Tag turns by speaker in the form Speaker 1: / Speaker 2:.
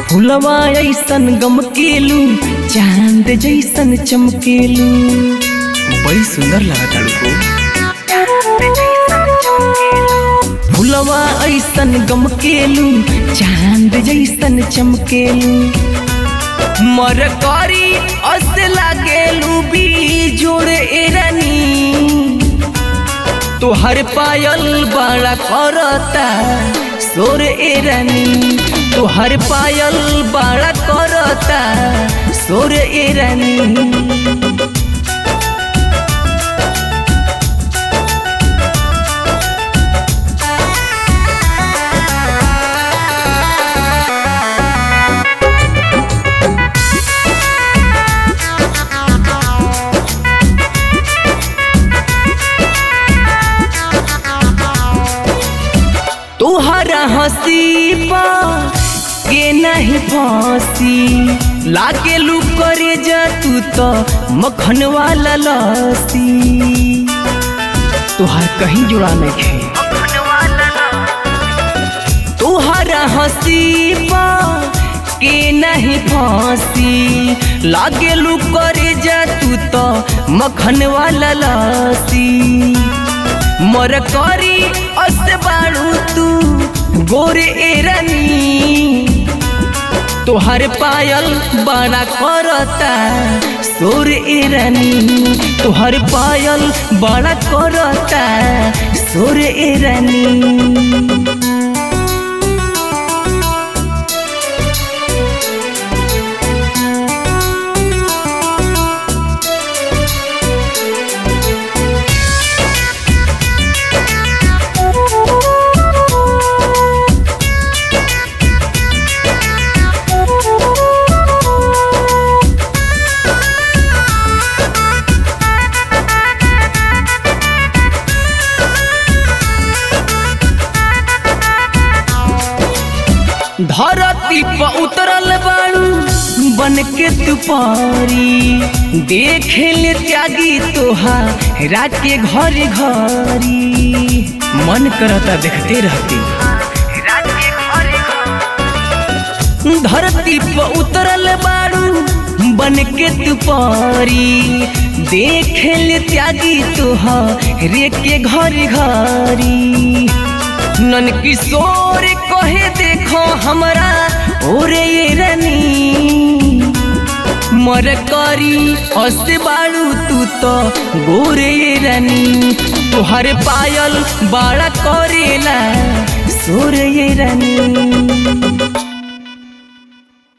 Speaker 1: फुलवा ऐसन गमकेलू चांद जैसन चमकेलू। बड़ी सुंदर लगा फुलवा ऐसन गमकेलू चांद जैसन चमकेलू। मरकारी अस लागेलू भी जोड़े एरानी। तोहर पायल बड़ा करता सोर एरानी। तोहर पायल बड़ा करता सोर एरानी। तोहरा हंसी पा के नहीं फांसी लागेलू करे जा तू तो मक्खन वाला लस्सी। तोहार कहीं जुड़ा नहीं है। तोहरा हंसी पा के नहीं फांसी लागेलू करे जा तू तो मक्खन वाला लस्सी। मरकारी अस बाड़ू तू गोरे एरानी। तोहर पायल बड़ा करता सोर एरानी। तोहर पायल बड़ा करता सोर एरानी। धरती पर उतरल बाड़ू बन के तू पारी। देखे ले त्यागी तोहारा के घरी घरी। मन करता देखते रहती। धरती पर उतरल बाड़ू बन के तू पारी। देखे ले त्यागी तोहारे के घरी घरी। नन किशोर कहे देखो हमरा ओरे एरानी। मरकारी हंस बाड़ू तू तो गोरे एरानी। तोहर पायल बड़ा करेला सोर एरानी।